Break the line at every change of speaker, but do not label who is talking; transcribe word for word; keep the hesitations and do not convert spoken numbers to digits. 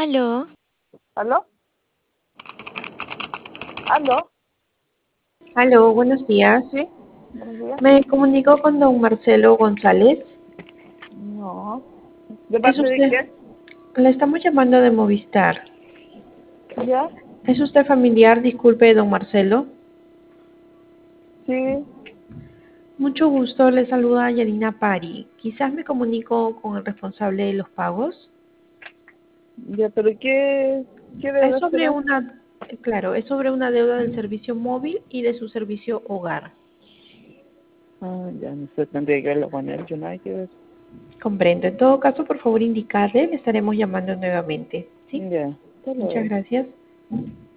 Aló,
¿Aló? ¿Aló?
Aló, buenos días.
¿Sí? Buenos días.
Me comunico con don Marcelo González.
No. ¿De
¿Es
parte de
usted?
quién?
Le estamos llamando de Movistar.
¿Ya?
¿Es usted familiar? Disculpe, don Marcelo.
Sí.
Mucho gusto, le saluda Yanina Pari. Quizás me comunico con el responsable de los pagos.
Ya, pero ¿qué, qué
Es
deuda
sobre
será?
una, claro, es sobre una deuda del servicio móvil y de su servicio hogar.
Ah, ya, no sé, tendría que verlo con él, yo nada que ver.
Comprendo. En todo caso, por favor, indicarle, le estaremos llamando nuevamente. ¿Sí?
Ya, hasta
Muchas
luego.
gracias.